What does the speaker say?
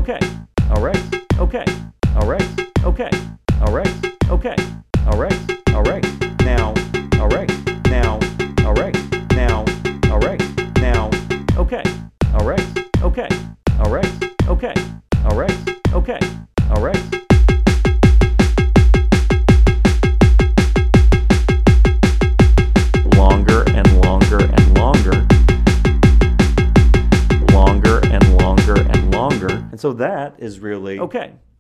Okay. All right. Okay. All right. Okay. All right. Okay. All right. All right. Now. All right. Now. All right. Now. All right. Now. Okay. All right. Okay. All right. Okay. All right. Okay. All right. Longer and longer and longer. Longer and longer and longer. And so that is really okay.